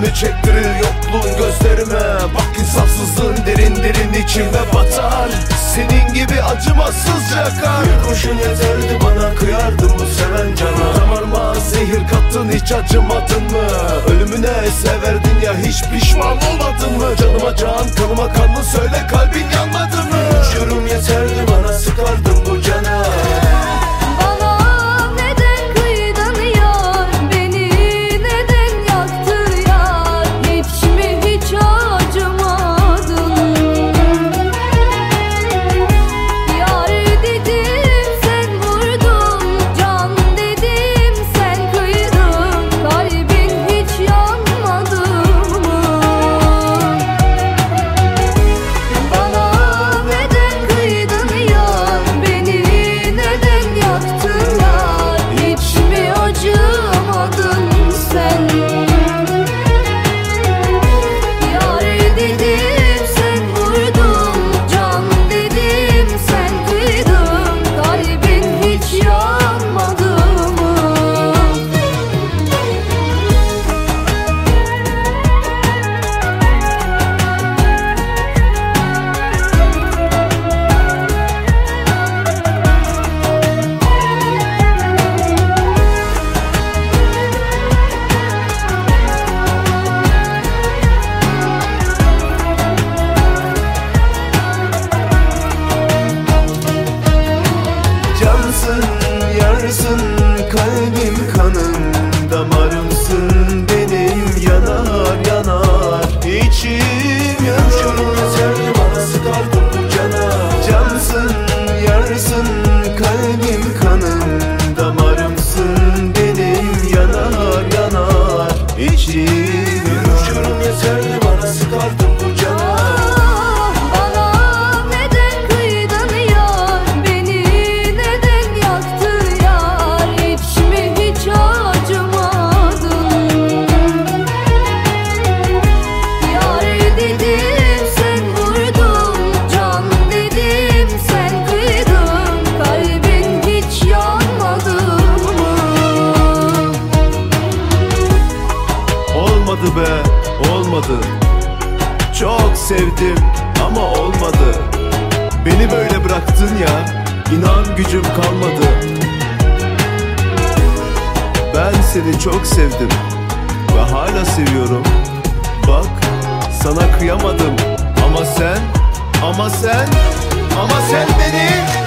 Acını çektirir yokluğun gözlerime. Bak insafsızlığın derin derin içime batar. Senin gibi acımasızca yakar. Bir kurşun yeterdi bana, kıyardım bu seven cana. Damarıma zehir kattın, hiç acımadın mı? Ölümüne severdin ya, hiç pişman olmadın mı? Canıma can, kanıma kanlı, söyle kalbin yanmadı mı? Uçurum yeterdi bana, sıkardım bu cana. Yarsın kalbim, kanım, damarımsın benim, yanar yanar içim yanıyor. Yeterli bana, sıkardım bu cana. Cansın, yarsın kalbim, kanım, damarımsın benim, yanar yanar içim yanıyor. Yeterli bana, sıkardım bu cana. Olmadı be, olmadı. Çok sevdim ama olmadı. Beni böyle bıraktın ya, inan gücüm kalmadı. Ben seni çok sevdim ve hala seviyorum. Bak, sana kıyamadım ama sen beni